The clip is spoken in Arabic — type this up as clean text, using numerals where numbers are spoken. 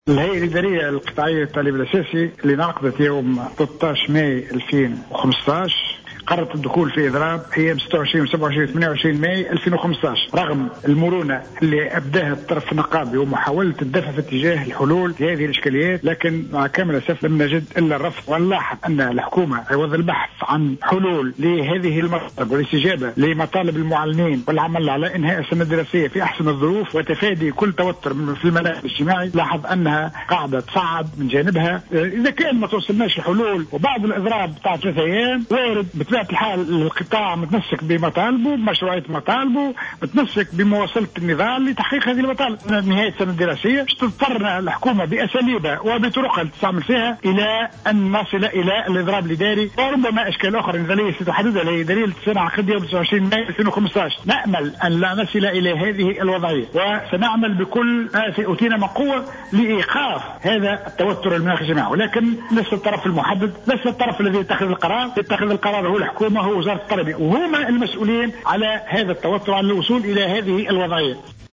الهيئة الإدارية القطاعية للتعليم الأساسي اللي انعقدت يوم 13 ماي 2015 قررت الدخول في إضراب أيام 26 و 27 و 28 ماي 2015 رغم المرونة اللي أبداها الطرف النقابي ومحاولة الدفع في اتجاه الحلول لهذه الإشكاليات، لكن مع كامل الأسف لم نجد إلا الرفض. ونلاحظ أن الحكومة عوض البحث عن حلول لهذه المطالب والاستجابة لمطالب المعلمين والعمل على إنهاء السنة الدراسية في أحسن الظروف وتفادي كل توتر في المناخ الاجتماعي، لاحظ أنها قاعدة تصعد من جانبها. إذا كان ما توصلناش الحلول وبعد الإضراب بتاع 3 أيام وارد بطبيعة الحال القطاع متمسك بمطالبه بمشروعية مطالبه، متمسك بمواصلة النضال لتحقيق هذه المطالب نهاية السنة الدراسية. تضطر الحكومة بأساليبها وبطرقها تستعمل فيها إلى أن نصل إلى الإضراب الإداري، وربما أشكال أخرى نزالية ستحددها الإدارية السنة عقدية 29 ماي 2015. نأمل أن لا نصل إلى هذه الوضعية، وسنعمل بكل ما في أوتينا من قوة لإيقاف هذا التوتر المناخي الجماعي، ولكن ليس الطرف المحدد، ليس الطرف الذي يتخذ القرار هو الحكومة، هو وزارة التربية، وهما المسؤولين على هذا التوتر، على الوصول إلى هذه الوضعية.